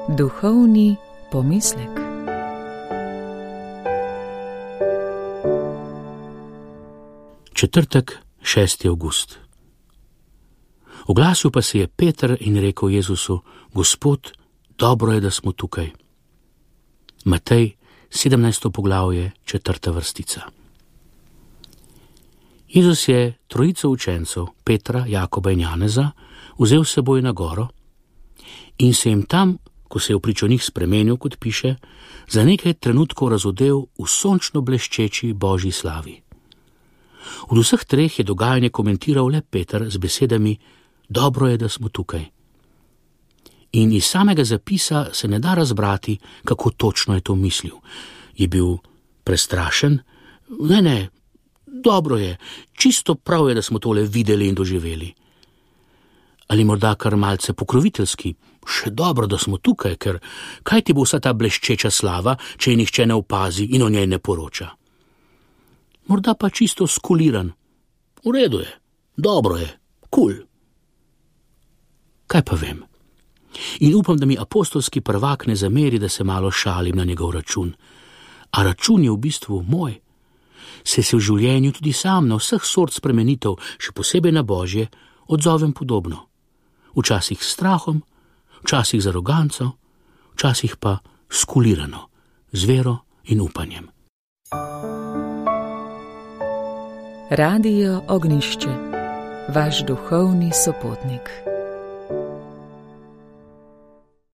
Duhovni pomislek. Četrtek, 6. avgust. Oglasil pa se je Peter in rekel Jezusu: Gospod, dobro je, da smo tukaj. Matej, 17. poglavje, 4. vrstica. Jezus je trojico učencev, Petra, Jakoba in Janeza, vzel s seboj na goro in se jim tam, ko se je vpričo njih spremenil, kot piše, za nekaj trenutkov razodel v sončno bleščeči Božji slavi. Od vseh treh je dogajanje komentiral le Peter z besedami: dobro je, da smo tukaj. In iz samega zapisa se ne da razbrati, kako točno je to mislil. Je bil prestrašen? Ne, dobro je, čisto prav je, da smo tole videli in doživeli. Ali morda kar malce pokroviteljski? Še dobro, da smo tukaj, ker kaj ti bo vsa ta bleščeča slava, če je nihče ne opazi in o njej ne poroča? Morda pa čisto skuliran. V redu je, dobro je, kul. Kaj pa vem? In upam, da mi apostolski prvak ne zameri, da se malo šalim na njegov račun. A račun je v bistvu moj. Se v življenju tudi sam na vseh sort spremenitev, še posebej na Božje, odzovem podobno. Včasih s strahom, včasih z aroganco, včasih pa skulirano, z vero in upanjem. Radio Ognišče, vaš duhovni sopotnik.